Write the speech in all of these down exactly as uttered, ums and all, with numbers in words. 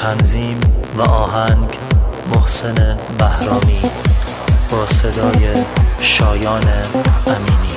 تنظیم و آهنگ محسن بهرامی با صدای شایان امینی.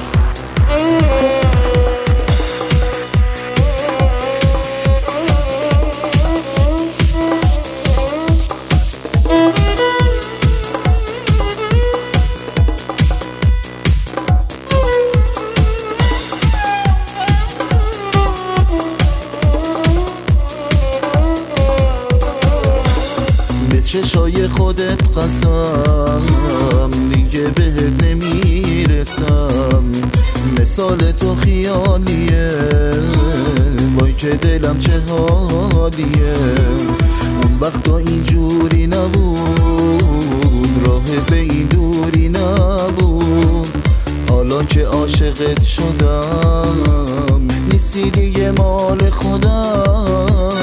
چشای خودت قسم دیگه بهت نمیرسم، مثال تو خیالیه وای که دلم چه حالیه. اون وقتا اینجوری نبود، راه به این دوری نبود، حالا که عاشقت شدم نیستی دیگه مال خودم.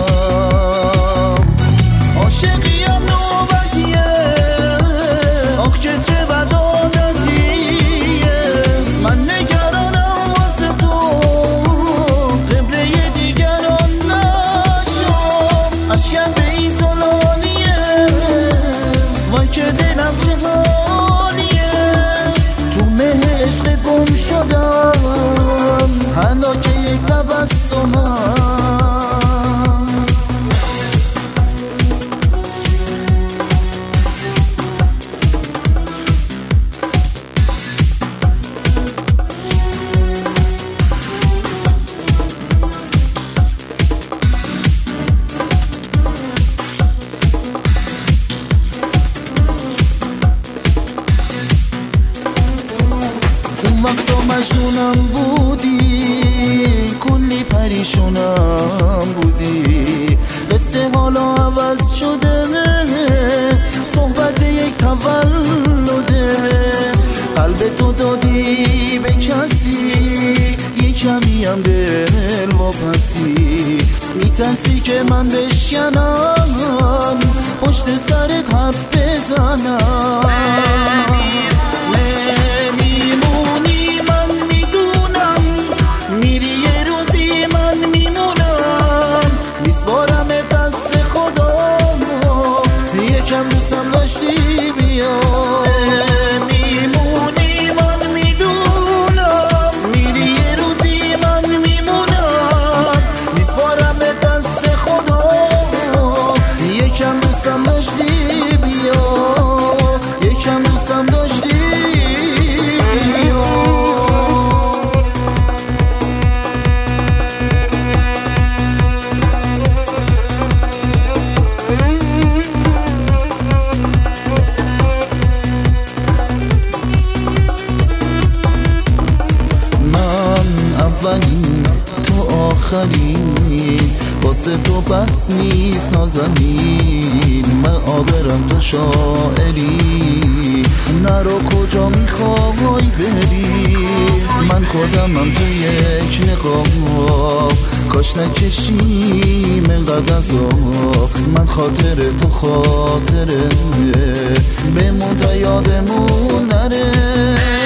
عاشقیم نوبتیه آخ که چه بد عادتیه، من نگرانم واسه تو قبله دیگران نشم، اشکم به این زلانیه وای که دلم چه حالیه. تو مه عشق گم شدم حالا که یک تبسمم. وقتا مجنونم بودی، کلی پریشونم بودی، قصه حالا عوض شده، صحبت یک تولده، قلب تو دادی به کسی، یک کمی هم دل واپسی، میترسی که من بشکنم پشت سرت حرف بزنم. اولین تو آخرین، واسه تو بس نیست نازنین، من آبرم تو شاعری، نرو کجا میخوای بری، من خودمم تو یک نقاب، کاش نکشیم انقدر عذاب، من خاطر تو خاطره بمون تا یادمون نره.